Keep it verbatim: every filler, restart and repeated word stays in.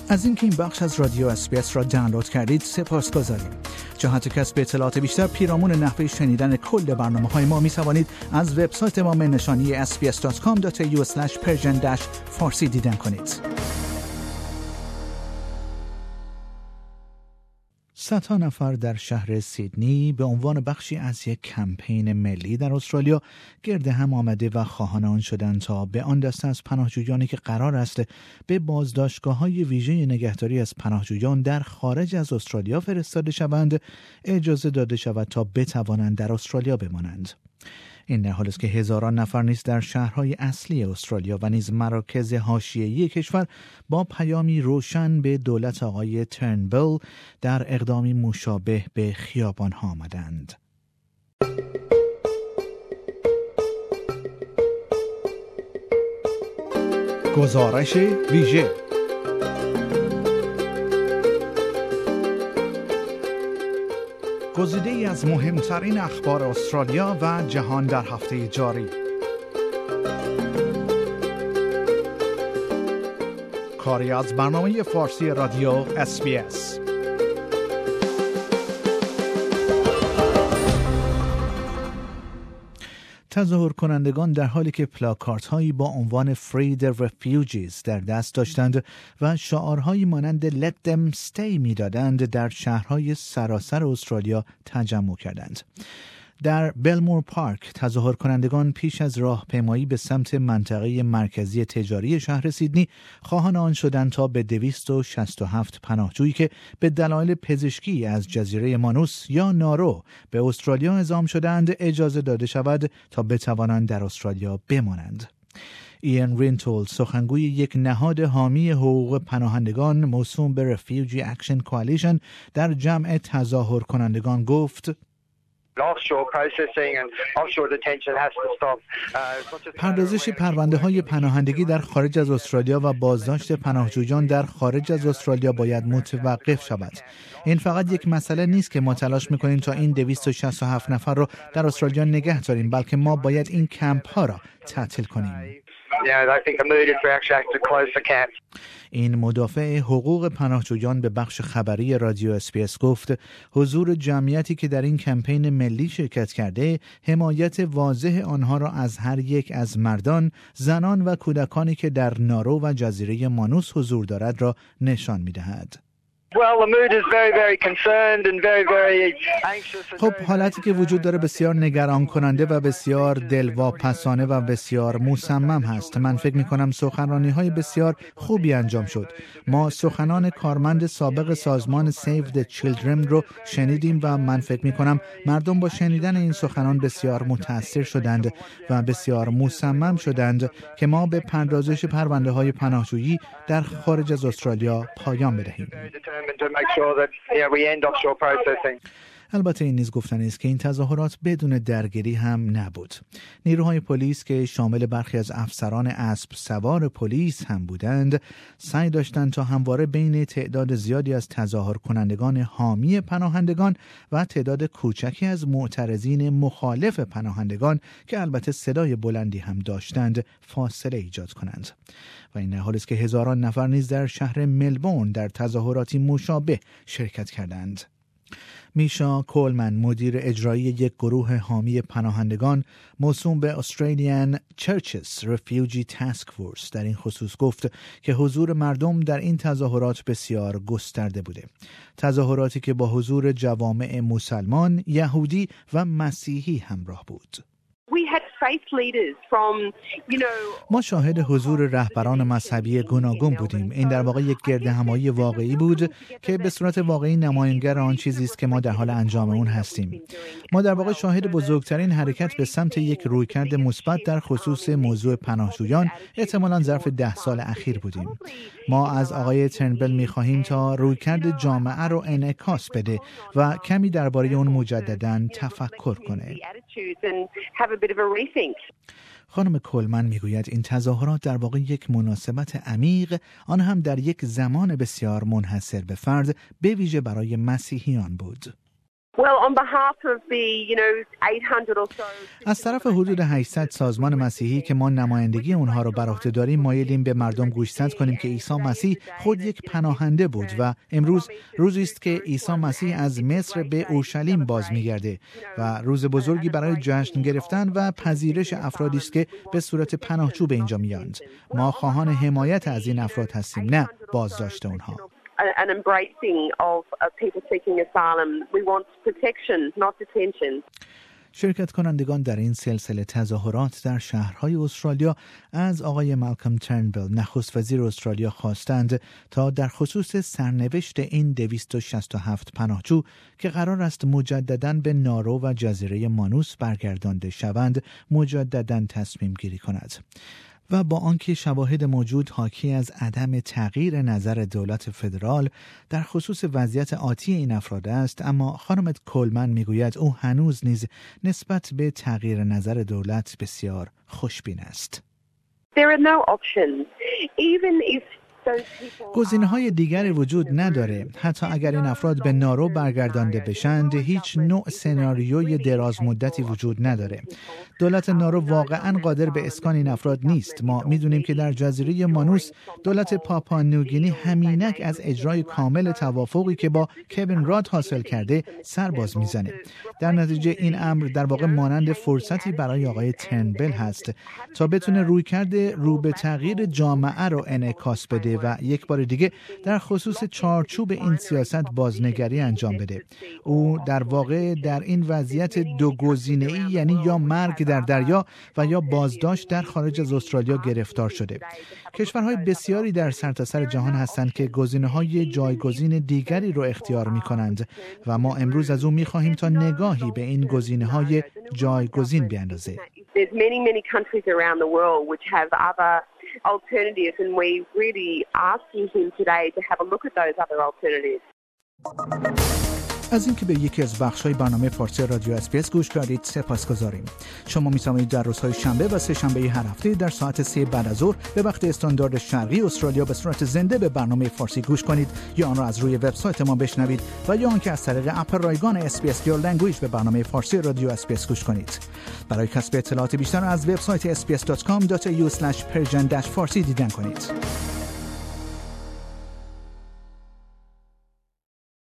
از اینکه این بخش از رادیو اس بی اس را دانلود کردید سپاسگزاریم. جهت کسب اطلاعات بیشتر پیرامون نحوه شنیدن کل برنامه‌های ما می توانید از وبسایت ما نشانی اس بی اس دات کام دات ای یو اسلش پرژن فارسی دیدن کنید. صدها نفر در شهر سیدنی به عنوان بخشی از یک کمپین ملی در استرالیا گرد هم آمده و خواهان آن شدند تا به آن دسته از پناهجویانی که قرار است به بازداشتگاه‌های ویژه نگهداری از پناهجویان در خارج از استرالیا فرستاده شوند اجازه داده شود تا بتوانند در استرالیا بمانند. این در حالی است که هزاران نفر نیز در شهرهای اصلی استرالیا و نیز مراکز حاشیه‌ای کشور با پیامی روشن به دولت آقای ترنبل در اقدامی مشابه به خیابان‌ها آمدند. گزارش ویژه گزیده‌ای از مهمترین اخبار استرالیا و جهان در هفته جاری. کاری از برنامه فارسی رادیو اس بی اس. تظاهر کنندگان در حالی که پلاکاردهایی هایی با عنوان Free the Refugees در دست داشتند و شعارهایی مانند Let them stay می دادند در شهرهای سراسر استرالیا تجمع کردند. در بلمور پارک تظاهر کنندگان پیش از راهپیمایی به سمت منطقه مرکزی تجاری شهر سیدنی خواهان آن شدند تا به دویست و شصت و هفت پناهجویی که به دلایل پزشکی از جزیره مانوس یا نارو به استرالیا اعزام شدند اجازه داده شود تا بتوانند در استرالیا بمانند. ایان رینتول سخنگوی یک نهاد حامی حقوق پناهندگان موسوم به Refugee Action Coalition در جمع تظاهر کنندگان گفت پردازش پرونده های پناهندگی در خارج از استرالیا و بازداشت پناهجویان در خارج از استرالیا باید متوقف شود. این فقط یک مسئله نیست که ما تلاش میکنیم تا این دویست و شصت و هفت نفر رو در استرالیا نگه داریم، بلکه ما باید این کمپ ها را تعطیل کنیم. این مدافع حقوق پناهجویان به بخش خبری رادیو اس بی اس گفت حضور جمعیتی که در این کمپین ملی شرکت کرده حمایت واضح آنها را از هر یک از مردان، زنان و کودکانی که در نارو و جزیره مانوس حضور دارد را نشان می‌دهد. خب حالتی که وجود داره بسیار نگران کننده و بسیار دلواپسانه و بسیار مصمم هست. من فکر می کنم سخنرانی های بسیار خوبی انجام شد. ما سخنان کارمند سابق سازمان Save the Children رو شنیدیم و من فکر می کنم مردم با شنیدن این سخنان بسیار متاثر شدند و بسیار مصمم شدند که ما به پردازش پرونده های پناهجویی در خارج از استرالیا پایان بدهیم. البته این نیز گفتنی است که این تظاهرات بدون درگیری هم نبود. نیروهای پلیس که شامل برخی از افسران اسب سوار پلیس هم بودند، سعی داشتند تا همواره بین تعداد زیادی از تظاهر کنندگان حامی پناهندگان و تعداد کوچکی از معترضین مخالف پناهندگان که البته صدای بلندی هم داشتند فاصله ایجاد کنند. و این در حالی است که هزاران نفر نیز در شهر ملبورن در تظاهراتی مشابه شرکت کردند. میشا کولمن مدیر اجرایی یک گروه حامی پناهندگان موسوم به Australian Churches Refugee Task Force در این خصوص گفت که حضور مردم در این تظاهرات بسیار گسترده بوده. تظاهراتی که با حضور جوامع مسلمان، یهودی و مسیحی همراه بود. ما شاهد حضور رهبران مذهبی گوناگون بودیم. این در واقع یک گردهمایی واقعی بود که به صورت واقعی نماینگر آن چیزی است که ما در حال انجام اون هستیم. ما در واقع شاهد بزرگترین حرکت به سمت یک رویکرد مثبت در خصوص موضوع پناهجویان احتمالاً ظرف ده سال اخیر بودیم. ما از آقای ترنبل می‌خواهیم تا رویکرد جامعه رو انعکاس بده و کمی درباره اون مجدداً تفکر کنه. خانم کولمن میگوید این تظاهرات در واقع یک مناسبت عمیق، آن هم در یک زمان بسیار منحصر به فرد، به ویژه برای مسیحیان بود. از طرف حدود هشتصد سازمان مسیحی که ما نمایندگی اونها رو بر عهده داریم، مایلیم به مردم گوشزد کنیم که عیسی مسیح خود یک پناهنده بود و امروز روزی است که عیسی مسیح از مصر به اورشلیم باز می‌گرده و روز بزرگی برای جشن گرفتن و پذیرش افرادی است که به صورت پناهجو به اینجا میاند. ما خواهان حمایت از این افراد هستیم، نه بازداشت اونها. an embracing of people seeking asylum. We want protection, not detention. شرکت کنندگان در این سلسله تظاهرات در شهرهای استرالیا از آقای مالکوم ترنبل، نخست وزیر استرالیا، خواستند تا در خصوص سرنوشت این دویست و شصت و هفت پناهجو که قرار است مجدداً به نارو و جزیره مانوس برگردانده شوند، مجدداً تصمیم گیری کند. و با آنکه شواهد موجود حاکی از عدم تغییر نظر دولت فدرال در خصوص وضعیت آتی این افراد است، اما خانم کولمن میگوید او هنوز نیز نسبت به تغییر نظر دولت بسیار خوشبین است. There are no options. Even if گزینه‌های دیگری وجود نداره. حتی اگر این افراد به نارو برگردانده بشند، هیچ نوع سناریوی دراز مدتی وجود نداره. دولت نارو واقعاً قادر به اسکان این افراد نیست. ما میدونیم که در جزیره مانوس دولت پاپا نیوگینی همینک از اجرای کامل توافقی که با کوین راد حاصل کرده سرباز میزنه. در نتیجه این امر در واقع مانند فرصتی برای آقای ترنبل هست تا بتونه رویکرد رو به تغییر جامعه رو انعکاس بده و یک بار دیگه در خصوص چارچوب این سیاست بازنگری انجام بده. او در واقع در این وضعیت دو گزینه‌ای، یعنی یا مرگ در دریا و یا بازداشت در خارج از استرالیا گرفتار شده. کشورهای بسیاری در سرتاسر جهان هستند که گزینه‌های جایگزین دیگری رو اختیار می‌کنند و ما امروز از او می‌خواهیم تا نگاهی به این گزینه‌های جایگزین بیاندازه. There's many many countries around the world which have other alternatives and we really asking him today to have a look at those other alternatives. از اینکه به یکی از بخش‌های برنامه فارسی رادیو اس‌بی‌اس گوش کردید سپاسگزاریم. شما می‌توانید در روزهای شنبه و سه شنبه هر هفته در ساعت سه بعد از ظهر به وقت استاندارد شرقی استرالیا به صورت زنده به برنامه فارسی گوش کنید یا آن را از روی وبسایت ما بشنوید و یا آنکه از طریق اپ رایگان اس‌بی‌اس Your Language به برنامه فارسی رادیو اس‌بی‌اس گوش کنید. برای کسب اطلاعات بیشتر از وبسایت اس بی اس دات کام دات ای یو اسلش پرژن فارسی دیدن کنید.